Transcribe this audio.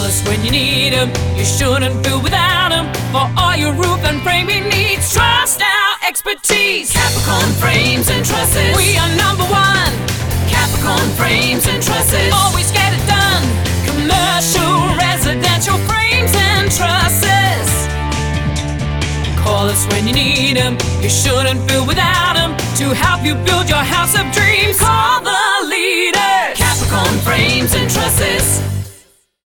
us when you need 'em. You shouldn't feel without 'em. For all your roof and framing needs, trust our expertise. Capricorn Frames and Trusses, we are #1. Capricorn Frames and Trusses, always get it done. Commercial, residential frames and trusses. Call us when you need 'em. You shouldn't feel without 'em. To help you build your house of dreams, call the leader. Capricorn Frames and Trusses.